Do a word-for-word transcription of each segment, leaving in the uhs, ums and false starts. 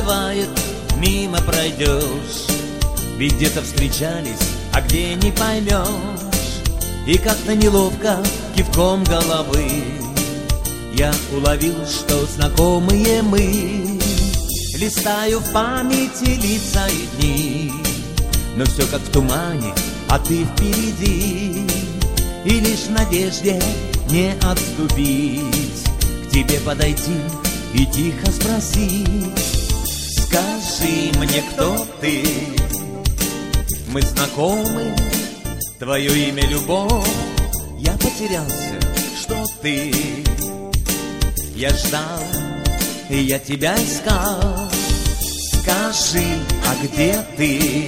бывает, мимо пройдешь, ведь где-то встречались, а где не поймешь. И как-то неловко кивком головы я уловил, что знакомые мы. Листаю в памяти лица и дни, но все как в тумане, а ты впереди. И лишь в надежде не отступить, к тебе подойти и тихо спросить: скажи мне, кто ты? Мы знакомы, твое имя любовь. Я потерялся, что ты? Я ждал, и я тебя искал. Скажи, а где ты?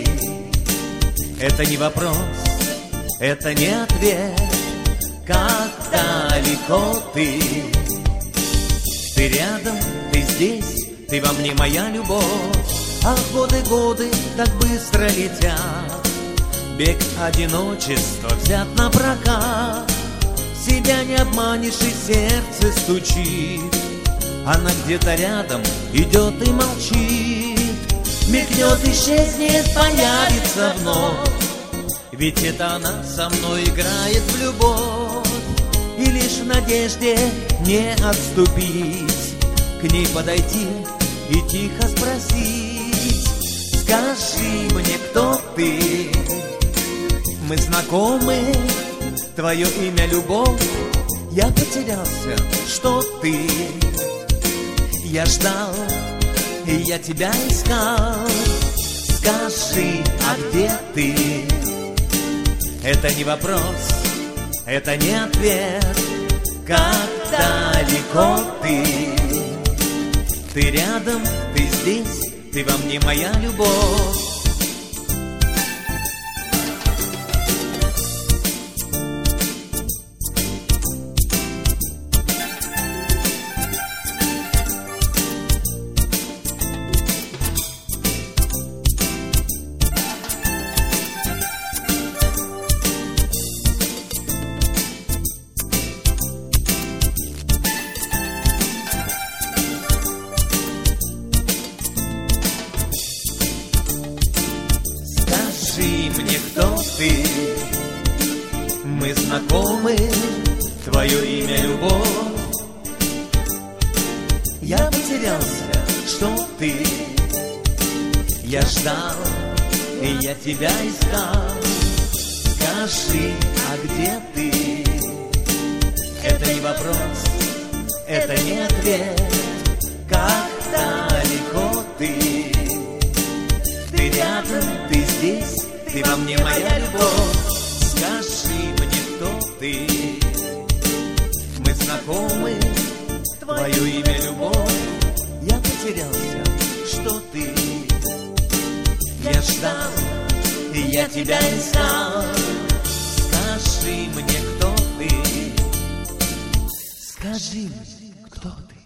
Это не вопрос, это не ответ. Как далеко ты? Ты рядом, ты здесь, ты во мне моя любовь. А годы, годы так быстро летят, бег одиночества взят на прокат. Себя не обманешь, и сердце стучит. Она где-то рядом идет и молчит. Мигнет, исчезнет, появится вновь, ведь это она со мной играет в любовь. И лишь в надежде не отступить, к ней подойти и тихо спросить: скажи мне, кто ты? Мы знакомы, твое имя любовь. Я потерялся, что ты? Я ждал, и я тебя искал. Скажи, а где ты? Это не вопрос, это не ответ. Как далеко ты? Ты рядом, ты здесь, ты во мне моя любовь. Скажи мне, кто ты? Мы знакомы, твое имя любовь. Я потерялся, что ты? Я ждал, и я тебя искал. Скажи, а где ты? Это не вопрос, это не ответ. Как далеко ты? Ты рядом, ты здесь, ты во мне моя любовь. Скажи мне, кто ты? Мы знакомы, твое имя любовь. Я потерялся, что ты? Я ждал, и я тебя искал. Скажи мне, кто ты? Скажи мне, кто ты?